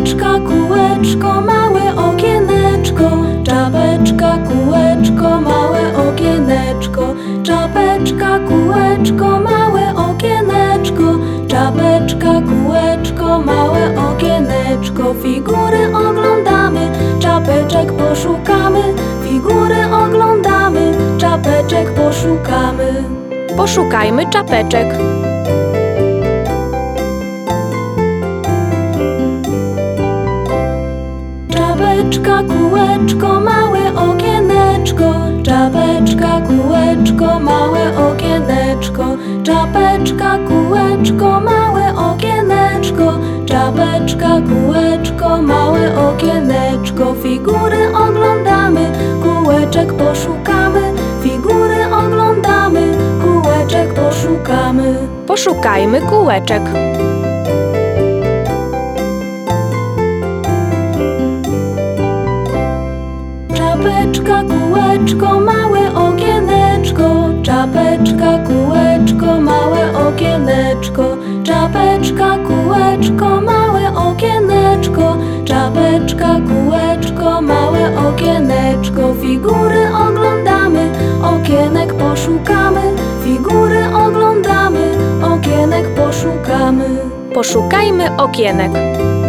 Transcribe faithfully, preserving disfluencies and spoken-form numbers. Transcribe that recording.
Czapeczka, kółeczko, małe okieneczko. Czapeczka, kółeczko, małe okieneczko. Czapeczka, kółeczko, małe okieneczko. Czapeczka, kółeczko, małe okieneczko. Figury oglądamy, czapeczek poszukamy. Figury oglądamy, czapeczek poszukamy. Poszukajmy czapeczek. Czapeczka, kółeczko, małe okieneczko. Czapeczka, kółeczko, małe okieneczko. Czapeczka, kółeczko, małe okieneczko. Czapeczka, kółeczko, małe okieneczko. Figury oglądamy, kółeczek poszukamy. Figury oglądamy, kółeczek poszukamy. Poszukajmy kółeczek. Czapeczka, kółeczko, małe okieneczko. Czapeczka, kółeczko, małe okieneczko. Czapeczka, kółeczko, małe okieneczko. Czapeczka, kółeczko, małe okieneczko. Figury oglądamy, okienek poszukamy. Figury oglądamy, okienek poszukamy. Poszukajmy okienek.